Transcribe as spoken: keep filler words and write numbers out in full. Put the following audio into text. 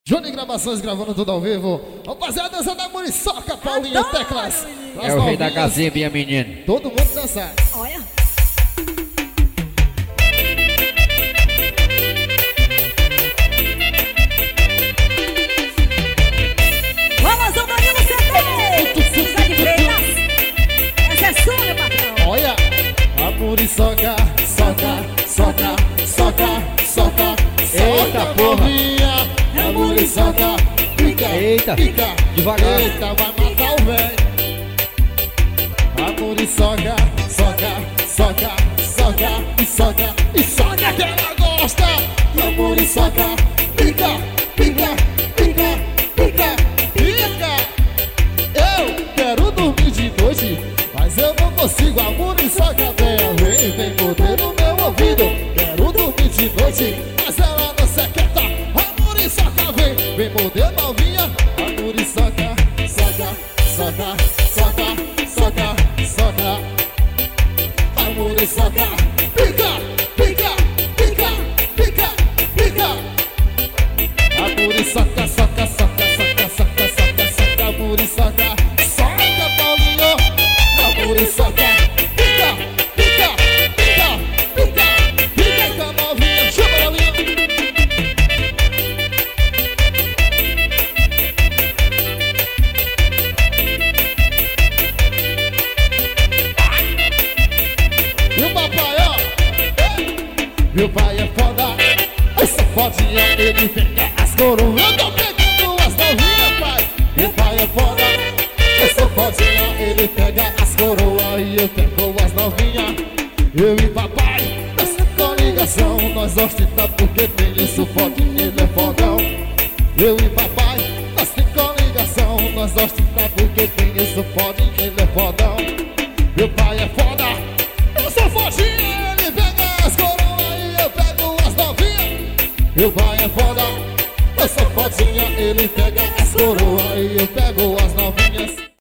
Johnny Gravações gravando tudo ao vivo. Rapaziada, dança da Muriçoca, Paulinho Adoro, Teclas. É o rei da casinha, minha menina. Todo mundo dançar. Olha. Vamos, o Danilo C D. Sai de Freitas. Essa é sua, meu patrão. Olha, a Muriçoca, soca, soca, soca, soca. Eita, porra. A Muriçoca, pica, Eita, pica. devagar. Eita, vai matar o velho. A Muriçoca, soca, soca, soca, e soca, e soca que ela gosta. A Muriçoca, pica, pica, pica, pica, pica. Eu quero dormir de noite, mas eu não consigo. A Muriçoca vem, vem, vem morder no meu ouvido. Quero dormir de noite, mas ela não se aquieta. A Muriçoca vem, vem morder novinha. A Muriçoca, soca, soca, soca, soca, soca. A Muriçoca, pica, pica, pica, pica, pica. A Muriçoca, soca, soca, soca, soca, soca, soca. A Muriçoca, soca, Paulinho. A Muriçoca, pica, pica, pica, pica, pica. Fica novinha, chama ela ali. E o papai, ó, meu pai é foda. Essa fodinha, ele pega as coroas. Eu tô pegando as novinhas, pai. Meu pai é foda. Essa fodinha, ele pega as coroas. E eu pego as novinhas. Eu e papai, nessa coligação, nós ostenta porque tem isso, fodinha, ele é fodão. Eu e papai, nessa coligação, nós ostenta porque tem isso, fodinha, ele é fodão. Meu pai é foda. Eu sou fodinha, ele pega as coroas e eu pego as novinhas. Meu pai é foda, eu sou fodinha, ele pega as coroas e eu pego as novinhas.